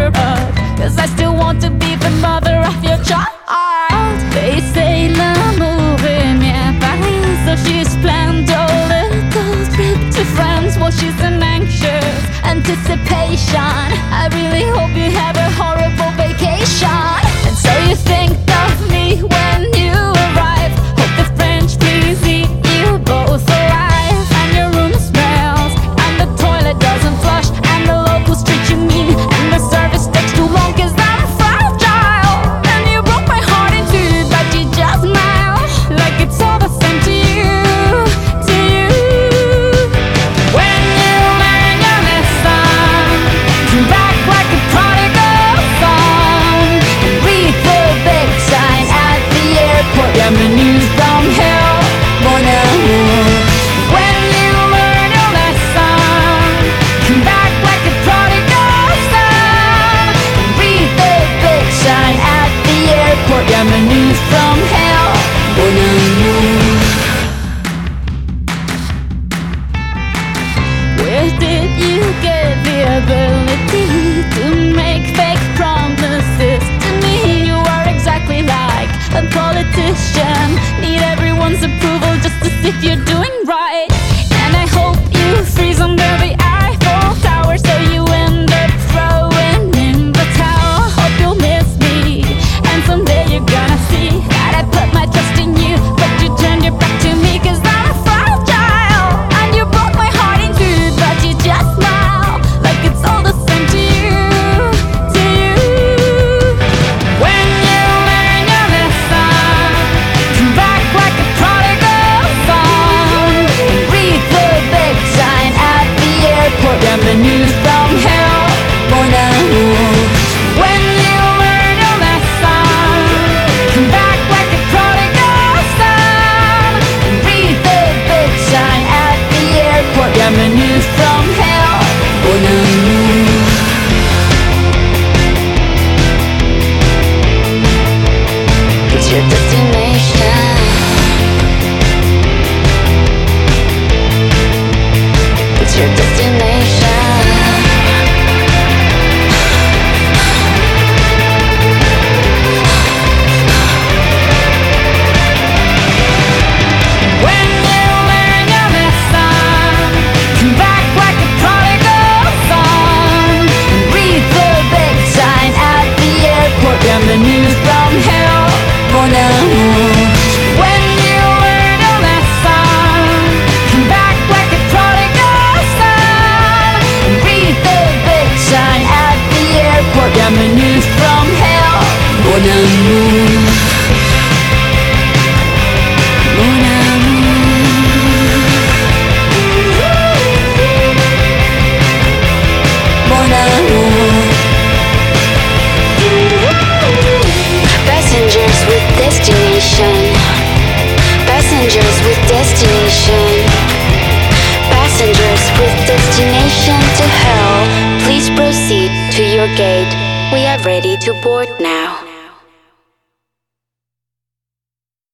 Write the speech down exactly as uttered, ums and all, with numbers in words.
her up, 'cause I still want to be the mother of your child. They say l'amour est bien Paris, so she's planned a little trip to France while she's in anxious anticipation. I really hope you have a horrible vacation. And so you think of me when you arrive. Hope the French please eat you both alive. And your room smells, and the toilet doesn't flush, and the locals treat you mean, and the service takes too long 'cause I'm fragile. And you broke my heart in two, but you just smile like it's all the same to you, to you. When you learn your lesson, come back like a prodigal son, and read the big sign at the airport. Yeah, the news from hell, bon amour. When you learn your lesson, come back like a prodigal son, and read the big sign at the airport. Yeah, the news from hell, bon amour. Where did you get the ability to make fake promises to me? You are exactly like a politician, need everyone's approval just to see if you're doing right. And I hope you freeze under the Eiffel Tower, so you end up throwing in the towel. Hope you'll miss me, and someday you're gonna see that I put my trust in you, but you turned your back to me 'cause I'm fragile. And you broke my heart in two, but you just smile like it's all the same to you, to you. When you learn your lesson, come back like a prodigal son, and read the big sign at the airport. Yeah, the news from hell, bon amour. When you learn your lesson, come back like a prodigal son, and read the big sign at the airport. Yeah, the news from hell, bon amour. It's your destination. It's your destination. When you learn your lesson, come back like a prodigal son, and read the big sign at the airport. Yeah, the news from hell, bon amour. When you learn your lesson, come back like a prodigal son, and read the big sign at the airport. Yeah, the news from hell, bon amour. Bon amour. Bon amour. Passengers with destination. Passengers with destination. Passengers with destination to hell. Please proceed to your gate. We are ready to board now.